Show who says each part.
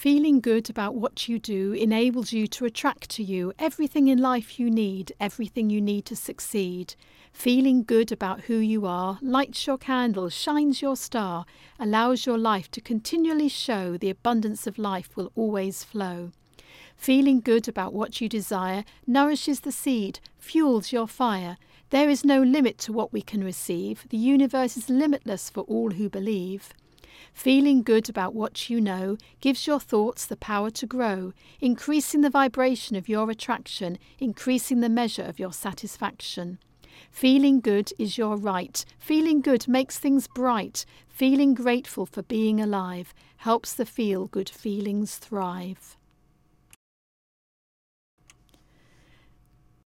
Speaker 1: Feeling good about what you do enables you to attract to you everything in life you need, everything you need to succeed. Feeling good about who you are lights your candle, shines your star, allows your life to continually show the abundance of life will always flow. Feeling good about what you desire nourishes the seed, fuels your fire. There is no limit to what we can receive. The universe is limitless for all who believe. Feeling good about what you know gives your thoughts the power to grow, increasing the vibration of your attraction, increasing the measure of your satisfaction. Feeling good is your right. Feeling good makes things bright. Feeling grateful for being alive helps the feel-good feelings thrive.